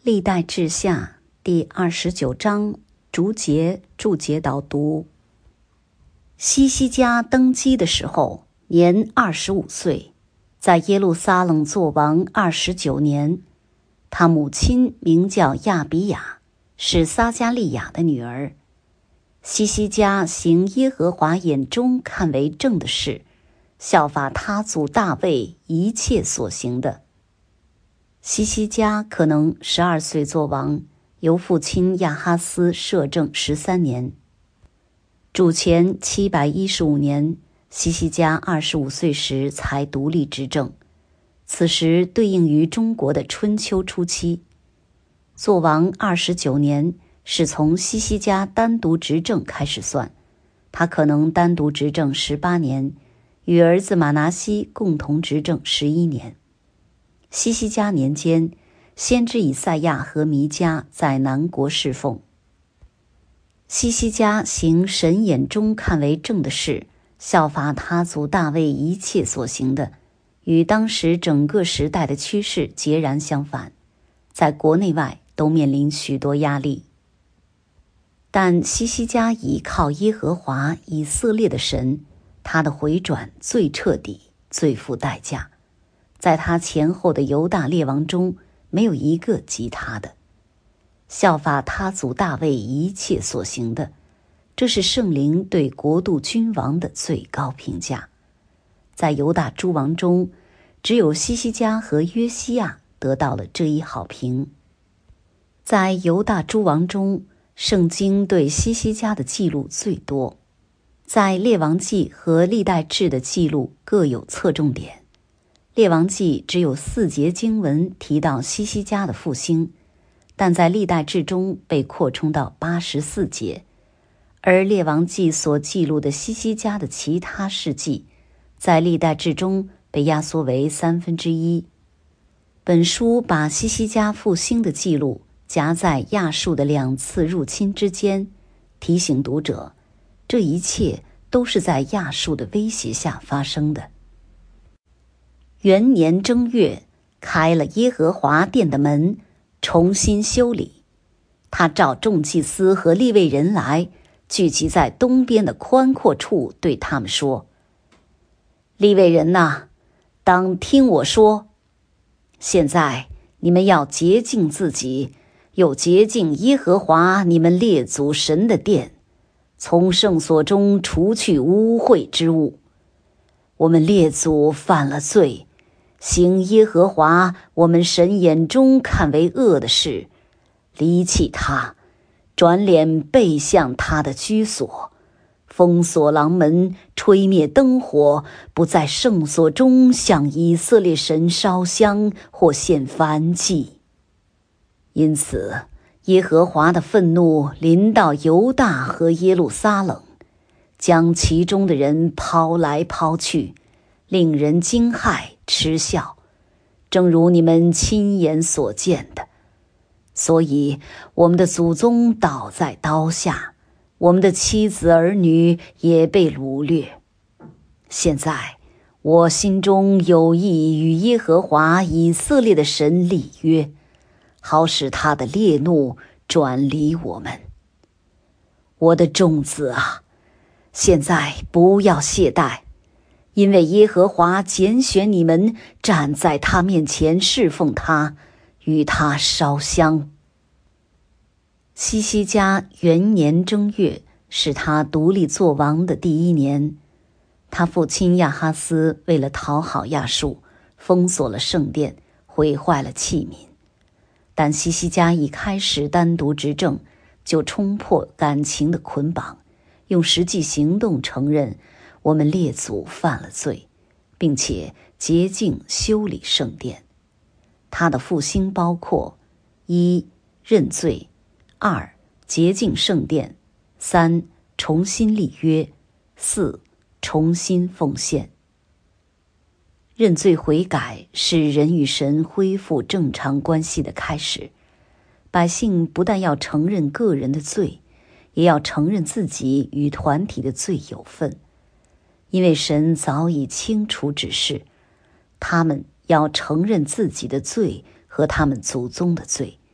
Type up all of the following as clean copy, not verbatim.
历代志下第29章注解导读。西西家登基的时候年25岁，在耶路撒冷作王29年。他母亲名叫亚比雅，是撒迦利亚的女儿。西西家行耶和华眼中看为正的事，效法他祖大卫一切所行的。西西家可能12岁作王，由父亲亚哈斯摄政13年。主前715年，西西家25岁时才独立执政，此时对应于中国的春秋初期。作王29年是从西西家单独执政开始算，他可能单独执政18年，与儿子马拿西共同执政11年。西西家年间，先知以赛亚和弥迦在南国侍奉。西西家行神眼中看为正的事，效法他祖大卫一切所行的，与当时整个时代的趋势截然相反，在国内外都面临许多压力。但西西家倚靠耶和华以色列的神，他的回转最彻底，最付代价。在他前后的犹大列王中，没有一个及他的。效法他祖大卫一切所行的，这是圣灵对国度君王的最高评价。在犹大诸王中，只有西西家和约西亚得到了这一好评。在犹大诸王中，圣经对西西家的记录最多，在列王记和历代志的记录各有侧重点。列王记只有4节经文提到西西家的复兴，但在历代志中被扩充到84节，而列王记所记录的西西家的其他事迹，在历代志中被压缩为1/3。本书把西西家复兴的记录夹在亚述的2次入侵之间，提醒读者，这一切都是在亚述的威胁下发生的。元年正月，开了耶和华殿的门，重新修理。他召众祭司和利未人来，聚集在东边的宽阔处，对他们说：利未人哪，当听我说，现在你们要洁净自己，又洁净耶和华你们列祖神的殿，从圣所中除去污秽之物。我们列祖犯了罪，行耶和华我们神眼中看为恶的事，离弃他，转脸背向他的居所，封锁廊门，吹灭灯火，不在圣所中向以色列神烧香或献燔祭。因此耶和华的愤怒临到犹大和耶路撒冷，将其中的人抛来抛去，令人惊骇嗤笑，正如你们亲眼所见的。所以我们的祖宗倒在刀下，我们的妻子儿女也被掳掠。现在我心中有意与耶和华以色列的神立约，好使他的烈怒转离我们。我的众子啊，现在不要懈怠，因为耶和华拣选你们，站在他面前侍奉他，与他烧香。西西家元年正月是他独立作王的第1年。他父亲亚哈斯为了讨好亚述，封锁了圣殿，毁坏了器皿。但西西家一开始单独执政，就冲破感情的捆绑，用实际行动承认我们列祖犯了罪，并且洁净修理圣殿。他的复兴包括：1. 认罪； 2. 洁净圣殿； 3. 重新立约； 4. 重新奉献。认罪悔改是人与神恢复正常关系的开始。百姓不但要承认个人的罪，也要承认自己与团体的罪有份，因为神早已清楚指示，他们要承认自己的罪和他们祖宗的罪，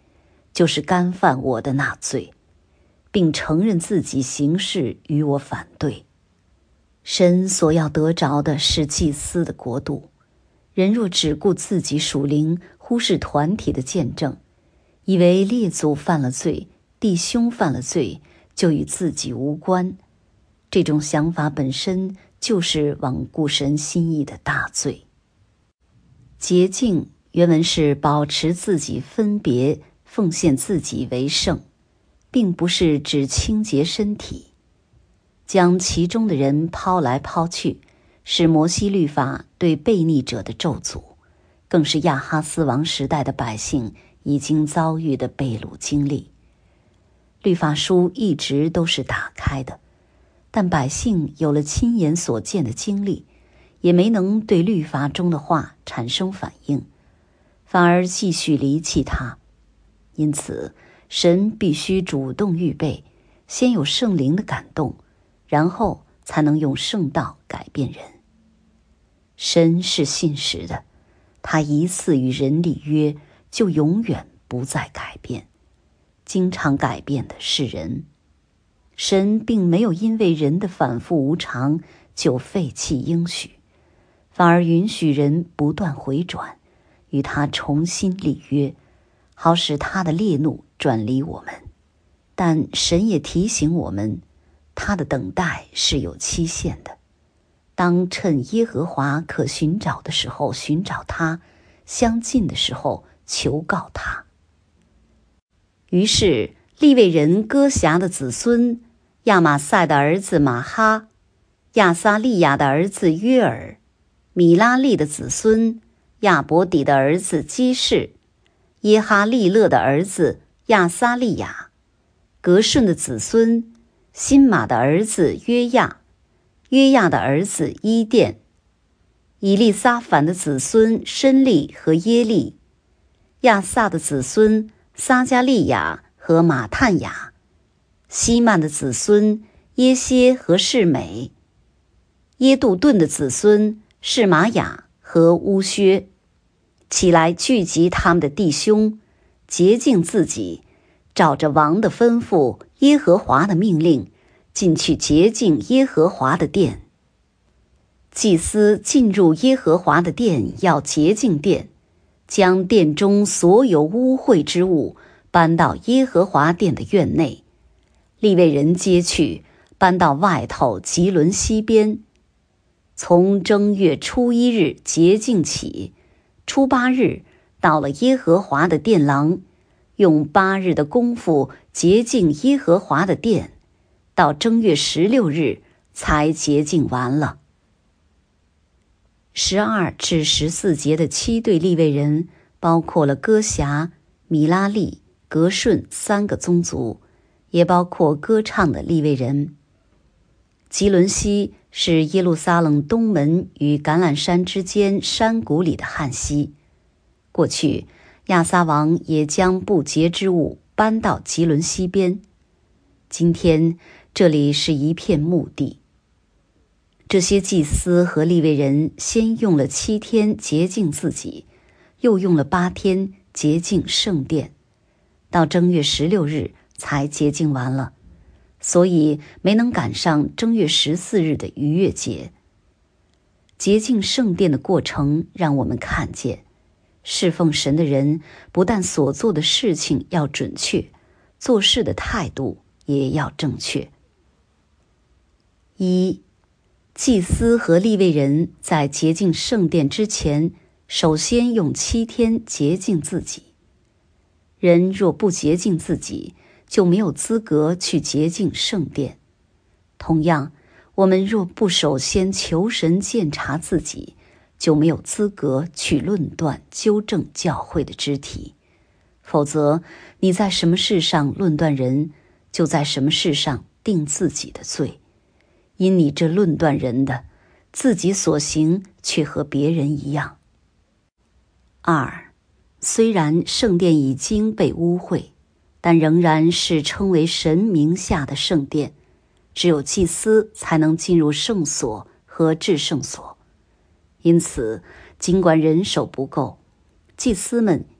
就是干犯我的那罪，并承认自己行事与我反对。神所要得着的是祭司的国度，人若只顾自己属灵，忽视团体的见证，以为列祖犯了罪，弟兄犯了罪，就与自己无关，这种想法本身就是罔顾神心意的大罪。洁净原文是保持自己分别，奉献自己为圣，并不是指清洁身体。将其中的人抛来抛去，是摩西律法对悖逆者的咒诅，更是亚哈斯王时代的百姓已经遭遇的被掳经历。律法书一直都是打开的，但百姓有了亲眼所见的经历，也没能对律法中的话产生反应，反而继续离弃它。因此，神必须主动预备，先有圣灵的感动，然后才能用圣道改变人。神是信实的，他一次与人立约，就永远不再改变。经常改变的是人。神并没有因为人的反复无常就废弃应许，反而允许人不断回转，与他重新立约，好使他的烈怒转离我们。但神也提醒我们，他的等待是有期限的，当趁耶和华可寻找的时候寻找他，相近的时候求告他。于是利未人歌辖的子孙亚玛赛的儿子玛哈，亚撒利亚的儿子约尔，米拉利的子孙亚伯底的儿子基士，耶哈利勒的儿子亚撒利亚，革顺的子孙辛玛的儿子约亚，约亚的儿子伊甸，以利撒反的子孙申利和耶利，亚萨的子孙撒加利亚和马探雅，希曼的子孙耶歇和示美，耶杜顿的子孙示玛雅和乌薛。起来聚集他们的弟兄，洁净自己，照着王的吩咐，耶和华的命令，进去洁净耶和华的殿。祭司进入耶和华的殿，要洁净殿，将殿中所有污秽之物搬到耶和华殿的院内，利未人接去，搬到外头吉伦西边。从正月初1日洁净起，初8日到了耶和华的殿廊，用8日的功夫洁净耶和华的殿，到正月16日才洁净完了。12至14节的7对利未人，包括了歌辖、米拉利、革顺3个宗族，也包括歌唱的利未人。吉伦西是耶路撒冷东门与橄榄山之间山谷里的旱溪。过去亚撒王也将不洁之物搬到吉伦西边，今天这里是一片墓地。这些祭司和利未人先用了7天洁净自己，又用了8天洁净圣殿，到正月16日才洁净完了，所以没能赶上正月14日的逾越节。洁净圣殿的过程让我们看见，侍奉神的人不但所做的事情要准确，做事的态度也要正确。1、祭司和利未人在洁净圣殿之前，首先用7天洁净自己。人若不洁净自己，就没有资格去洁净圣殿。同样，我们若不首先求神鉴察自己，就没有资格去论断纠正教会的肢体。否则，你在什么事上论断人，就在什么事上定自己的罪。因你这论断人的，自己所行却和别人一样。2、虽然圣殿已经被污秽，但仍然是称为神名下的圣殿，只有祭司才能进入圣所和至圣所。因此，尽管人手不够，祭司们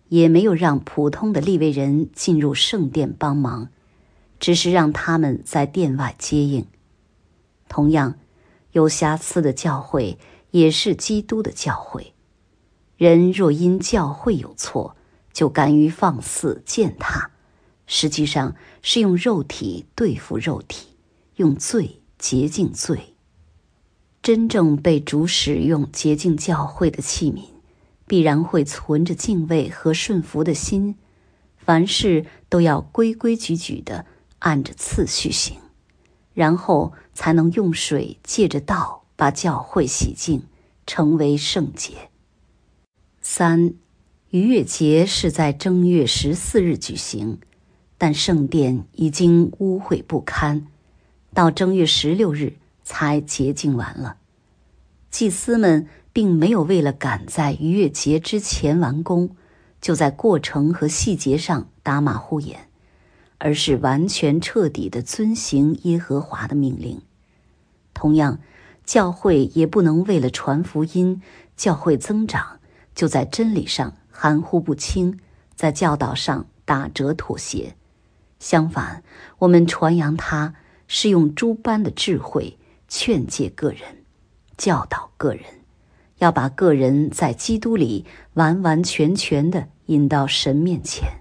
也没有让普通的利未人进入圣殿帮忙，只是让他们在殿外接应。同样，有瑕疵的教会也是基督的教会。人若因教会有错，就敢于放肆践踏，实际上是用肉体对付肉体，用罪洁净罪。真正被主使用洁净教会的器皿，必然会存着敬畏和顺服的心，凡事都要规规矩矩地按着次序行，然后才能用水借着道把教会洗净，成为圣洁。3. 逾越节是在正月14日举行，但圣殿已经污秽不堪，到正月16日才洁净完了。祭司们并没有为了赶在逾越节之前完工，就在过程和细节上打马虎眼，而是完全彻底地遵行耶和华的命令。同样，教会也不能为了传福音、教会增长，就在真理上含糊不清，在教导上打折妥协。相反，我们传扬它是用诸般的智慧劝诫个人，教导个人，要把个人在基督里完完全全地引到神面前。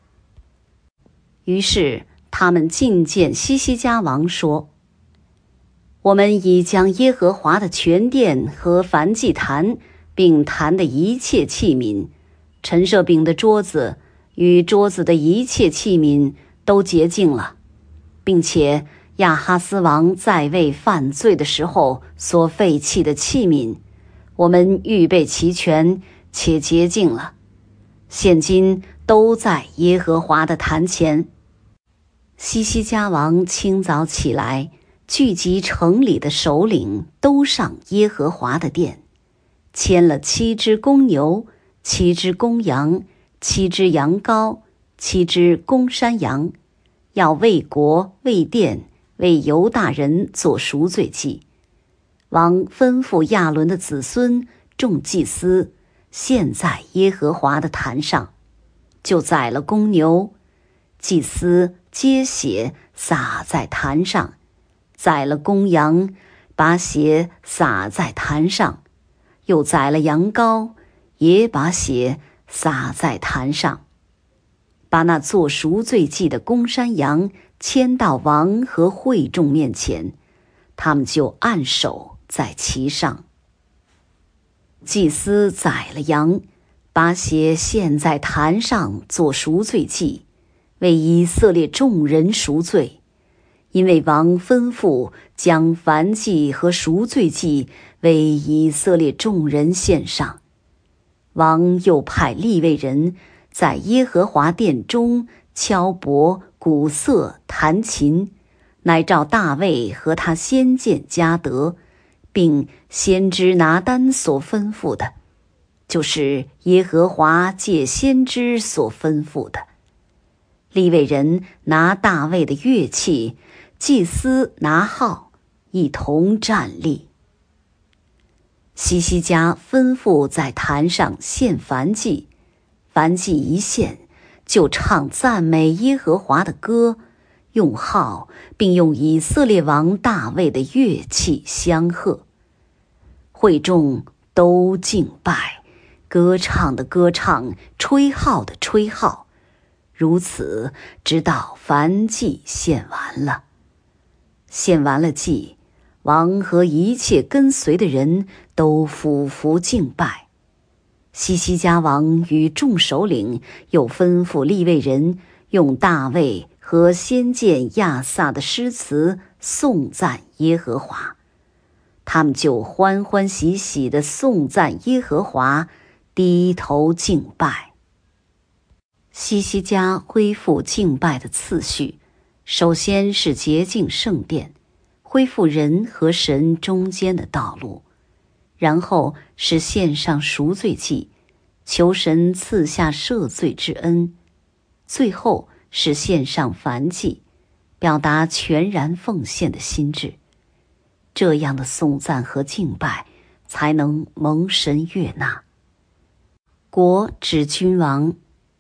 于是他们进见西西家王说：我们已将耶和华的全殿和燔祭坛并坛的一切器皿，陈设饼的桌子与桌子的一切器皿都洁净了，并且亚哈斯王在位犯罪的时候所废弃的器皿，我们预备齐全且洁净了，现今都在耶和华的坛前。西西家王清早起来，聚集城里的首领，都上耶和华的殿，牵了7只公牛、7只公羊、7只羊羔、7只公山羊，要为国、为殿、为犹大人做赎罪祭。王吩咐亚伦的子孙众祭司献在耶和华的坛上，就宰了公牛，祭司接血洒在坛上，宰了公羊，把血洒在坛上，又宰了羊羔，也把血洒在坛上，把那做赎罪祭的公山羊牵到王和会众面前，他们就按手在其上。祭司宰了羊，把血献在坛上做赎罪祭，为以色列众人赎罪，因为王吩咐将燔祭和赎罪祭为以色列众人献上。王又派利未人在耶和华殿中敲钹、鼓瑟、弹琴，乃照大卫和他先见迦得并先知拿单所吩咐的，就是耶和华借先知所吩咐的。利未人拿大卫的乐器，祭司拿号，一同站立。西西家吩咐在坛上献燔祭，燔祭一献，就唱赞美耶和华的歌，用号，并用以色列王大卫的乐器相和。会众都敬拜，歌唱的歌唱，吹号的吹号，如此直到燔祭献完了。献完了祭，王和一切跟随的人都俯伏敬拜。西西家王与众首领又吩咐利未人用大卫和先见亚萨的诗词颂赞耶和华，他们就欢欢喜喜地颂赞耶和华，低头敬拜。西西家恢复敬拜的次序，首先是洁净圣殿，恢复人和神中间的道路，然后是献上赎罪祭，求神赐下赦罪之恩，最后是献上燔祭，表达全然奉献的心志。这样的颂赞和敬拜才能蒙神悦纳。国指君王，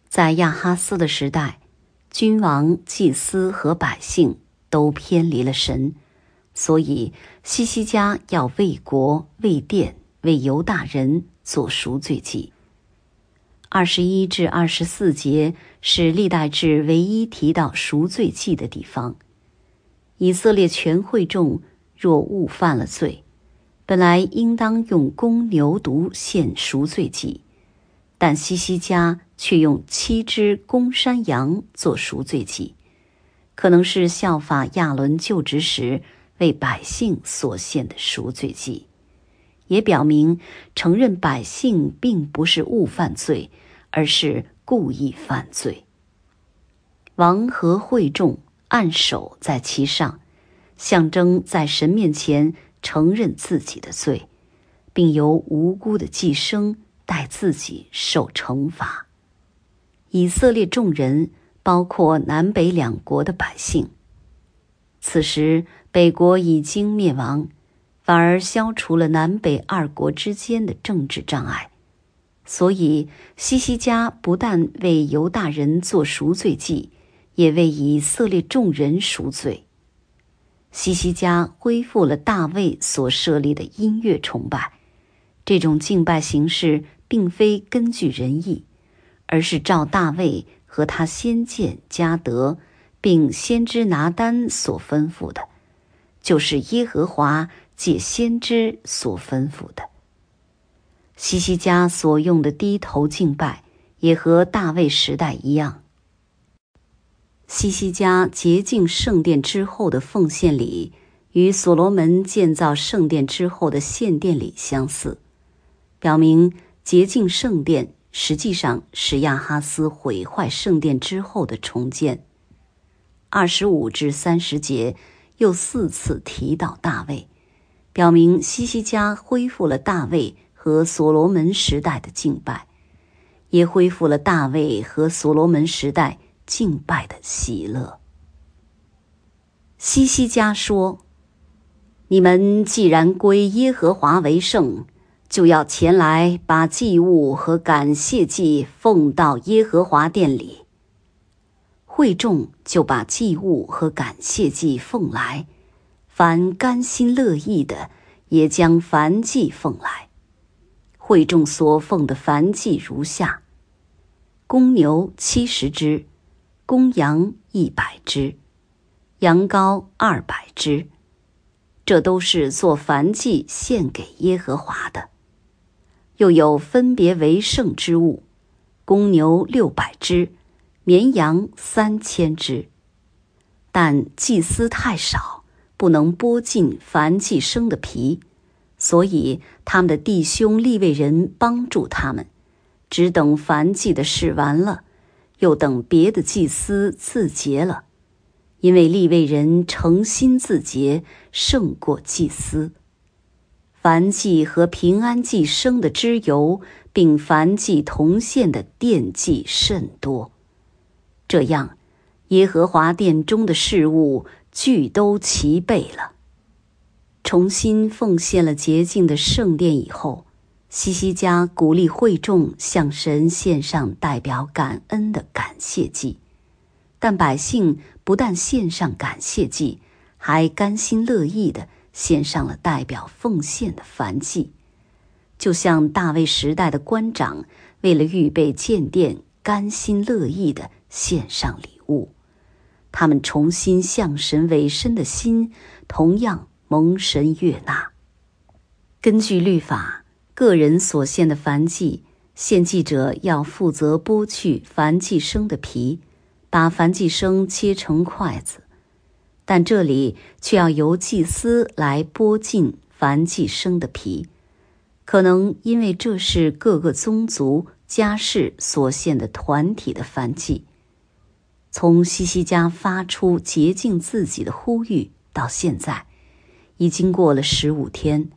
在亚哈斯的时代，君王、祭司和百姓都偏离了神，所以西西家要为国、为殿、为犹大人做赎罪祭。21至24节是历代志唯一提到赎罪祭的地方。以色列全会众若误犯了罪，本来应当用公牛犊献赎罪祭，但西西家却用7只公山羊做赎罪祭，可能是效法亚伦就职时为百姓所献的赎罪祭，也表明承认百姓并不是误犯罪，而是故意犯罪。王和会众按手在其上，象征在神面前承认自己的罪，并由无辜的祭牲代自己受惩罚。以色列众人包括南北两国的百姓，此时北国已经灭亡，反而消除了南北2国之间的政治障碍。所以西西家不但为犹大人做赎罪祭，也为以色列众人赎罪。西西家恢复了大卫所设立的音乐崇拜，这种敬拜形式并非根据人意，而是照大卫和他先见迦得并先知拿单所吩咐的，就是耶和华借先知所吩咐的。西西家所用的低头敬拜也和大卫时代一样。西西家洁净圣殿之后的奉献礼与所罗门建造圣殿之后的献殿礼相似，表明洁净圣殿实际上是亚哈斯毁坏圣殿之后的重建。25至30节又4次提到大卫，表明西西家恢复了大卫和所罗门时代的敬拜，也恢复了大卫和所罗门时代敬拜的喜乐。西西家说：你们既然归耶和华为圣，就要前来把祭物和感谢祭奉到耶和华殿里。会众就把祭物和感谢祭奉来，凡甘心乐意的也将燔祭奉来。会众所奉的燔祭如下：公牛70只，公羊100只，羊羔200只，这都是做燔祭献给耶和华的。又有分别为圣之物，公牛600只，绵羊3000只。但祭司太少，不能剥尽燔祭牲的皮，所以他们的弟兄利未人帮助他们，只等燔祭的事完了，又等别的祭司自洁了，因为利未人诚心自洁，胜过祭司。燔祭和平安祭牲的脂油，并燔祭同献的奠祭甚多。这样，耶和华殿中的事物俱都齐备了。重新奉献了洁净的圣殿以后，西西家鼓励会众向神献上代表感恩的感谢祭，但百姓不但献上感谢祭，还甘心乐意地献上了代表奉献的燔祭，就像大卫时代的官长为了预备建殿，甘心乐意地献上礼物。他们重新向神委身的心，同样蒙神悦纳。根据律法，个人所献的燔祭，献祭者要负责剥去燔祭牲的皮，把燔祭牲切成筷子，但这里却要由祭司来剥尽燔祭牲的皮，可能因为这是各个宗族家室所献的团体的燔祭。从西西家发出洁净自己的呼吁到现在，已经过了15天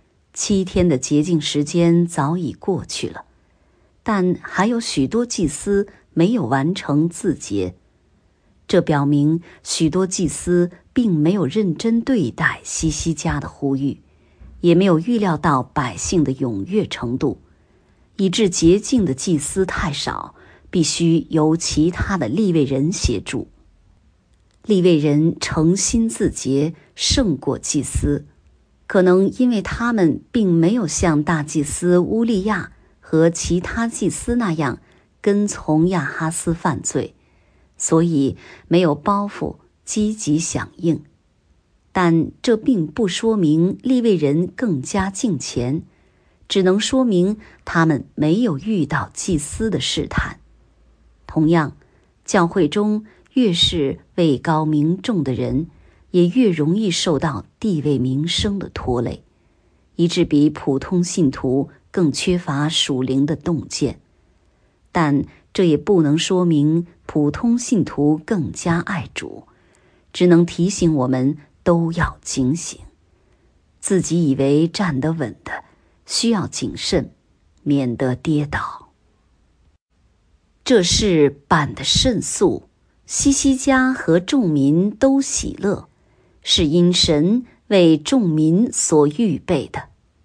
，7天的洁净时间早已过去了，但还有许多祭司没有完成自洁。这表明许多祭司并没有认真对待西西家的呼吁，也没有预料到百姓的踊跃程度，以致洁净的祭司太少， 必须由其他的利未人协助。利未人诚心自洁，胜过祭司，可能因为他们并没有像大祭司乌利亚和其他祭司那样跟从亚哈斯犯罪，所以没有包袱积极响应。但这并不说明利未人更加敬虔，只能说明他们没有遇到祭司的试探。同样，教会中越是位高名重的人，也越容易受到地位名声的拖累，以致比普通信徒更缺乏属灵的洞见。但这也不能说明普通信徒更加爱主，只能提醒我们都要警醒。自己以为站得稳的，需要谨慎，免得跌倒。这事办得甚速，西西家和众民都喜乐，是因神为众民所预备的。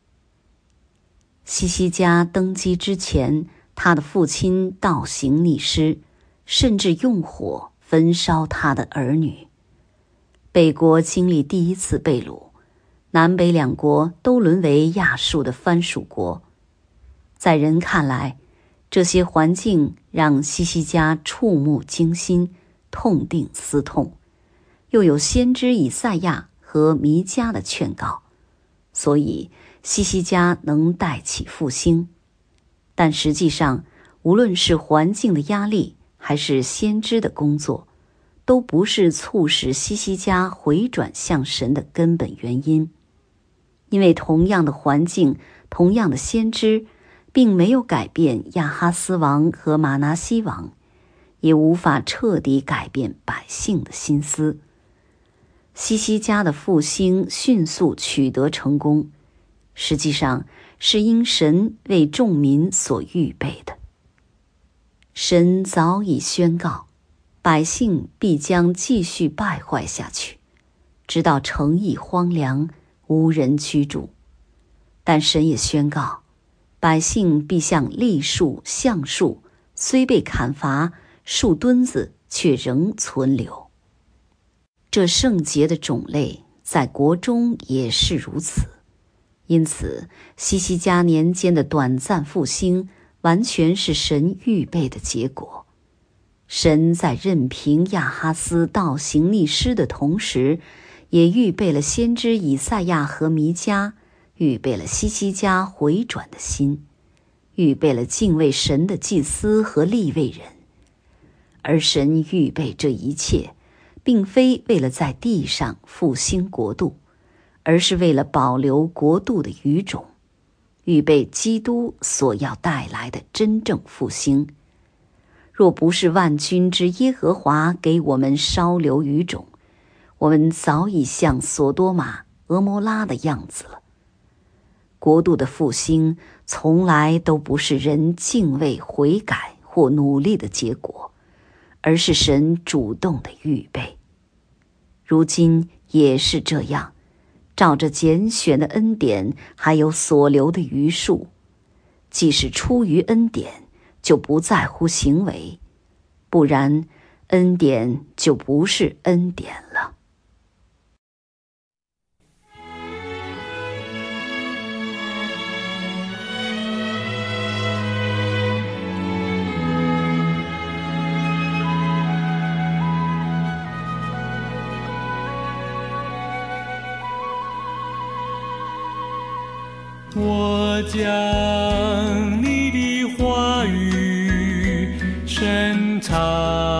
西西家登基之前，他的父亲倒行逆施，甚至用火焚烧他的儿女。北国经历第一次被掳，南北两国都沦为亚述的藩属国。在人看来，这些环境让西西家触目惊心，痛定思痛，又有先知以赛亚和弥迦的劝告，所以西西家能带起复兴。但实际上，无论是环境的压力，还是先知的工作，都不是促使西西家回转向神的根本原因。因为同样的环境，同样的先知，并没有改变亚哈斯王和玛拿西王，也无法彻底改变百姓的心思。西西家的复兴迅速取得成功，实际上是因神为众民所预备的。神早已宣告，百姓必将继续败坏下去，直到城邑荒凉，无人居住。但神也宣告，百姓必像栗树、橡树，虽被砍伐，树墩子却仍存留。这圣洁的种类在国中也是如此。因此，西西家年间的短暂复兴，完全是神预备的结果。神在任凭亚哈斯倒行逆施的同时，也预备了先知以赛亚和弥迦，预备了西西家回转的心，预备了敬畏神的祭司和利未人。而神预备这一切，并非为了在地上复兴国度，而是为了保留国度的余种，预备基督所要带来的真正复兴。若不是万军之耶和华给我们稍留余种，我们早已像索多玛、俄摩拉的样子了。国度的复兴从来都不是人敬畏、悔改或努力的结果，而是神主动的预备。如今也是这样，照着拣选的恩典，还有所留的余数，既是出于恩典，就不在乎行为，不然恩典就不是恩典了。 我将你的话语深藏